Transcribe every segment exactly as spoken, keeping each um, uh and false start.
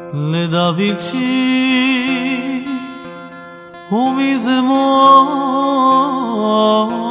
לדוד שיר ומזמור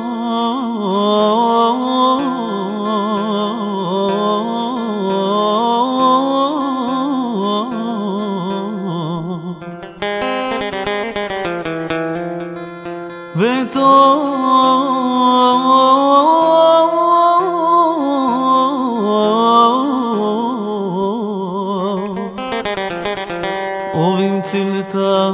ובמצלתה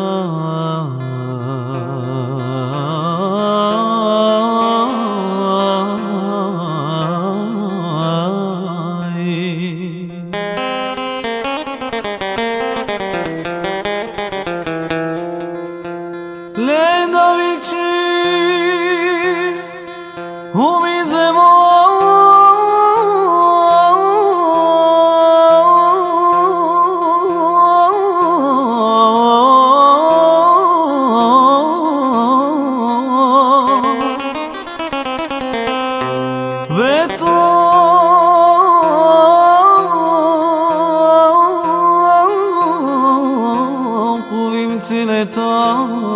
לדוד שיר ומזמור וטוב ובמצלתה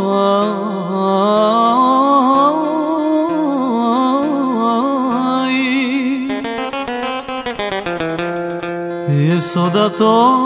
יסודתו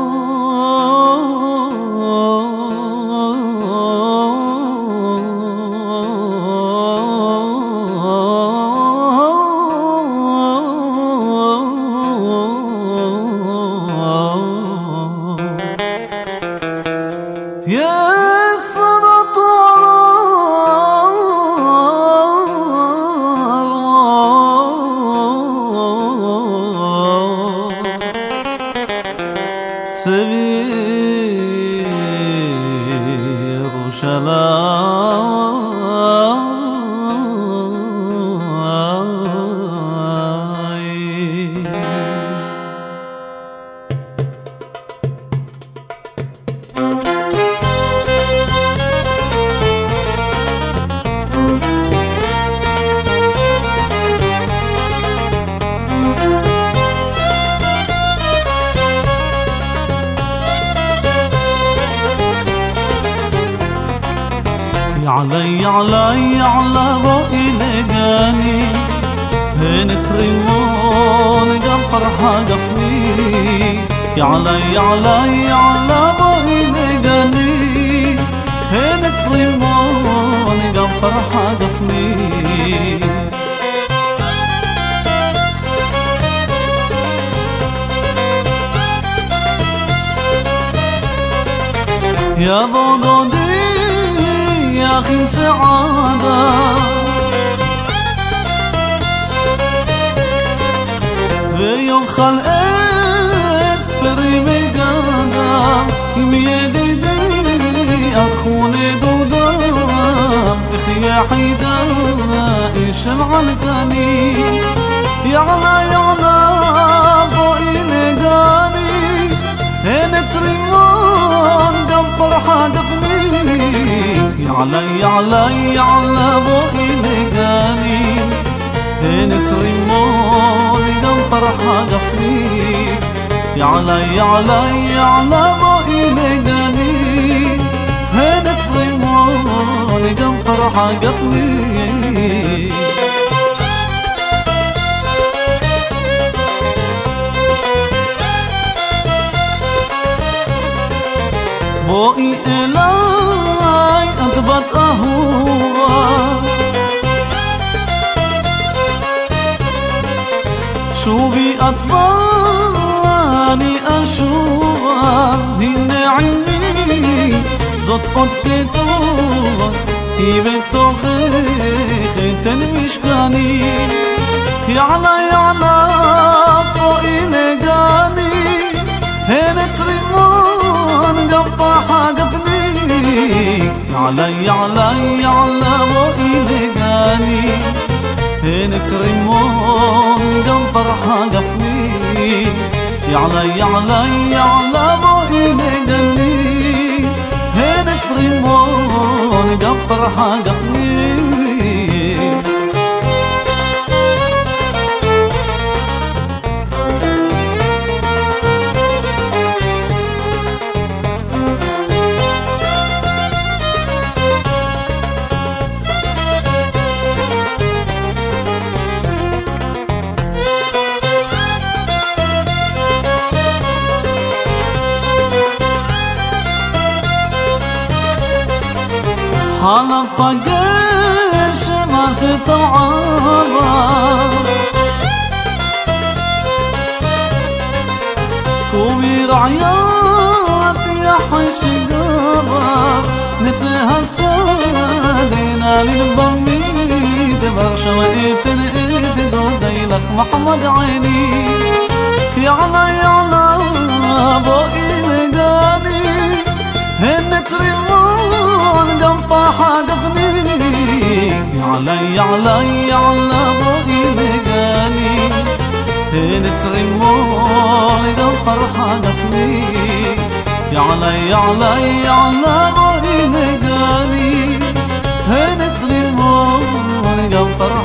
צבי ירושלים يعلى يعلى يعلى بوئي لقاني هنت ريمون قم فرحة قفني يعلى يعلى يعلى بوئي لقاني هنت ريمون قم فرحة قفني يا ضدودي يا أخي سعادة ويوم خلقت بريمي قادة يميدي أخوني دودام إخي حيدا إيشم علقاني يعلى يعلى بوئي لقاني هنت ريمون قم فرحة قفني يعلى يعلى يعلى بوئي لقاني هنت ريمون قم فرحة قفني يعلى يعلى يعلى بوئي لقاني هنت ريمون قم فرحة قفني بوئي إلي أضبط أهوبا شوفي أطباني أشوفا هنا عيني زط قد كتوبا في بنتوخي خيتن مشكاني يعلى يعلى بوئي لقاني هنت ريمون قفاحة قفني يعلى يعلى يعلى بوئي لقاني هنت ريمون قم فرحة قفني يعلى يعلى يعلى بوئي لقاني هنت ريمون قم فرحة قفني حالا فقر شماس طوعابا كومي رعيات يا حش قبر نتهسدنا للبمي دبر شويتن ايد دوديلخ محمد عيني يعلى يعلى بوئي لقاني هن تريمون قنطا حقفني يعلى يعلى يعلى بوئي لقاني هن تريمون قنطا حقفني يعلى يعلى يعلى بوئي لقاني هن تريمون قنطا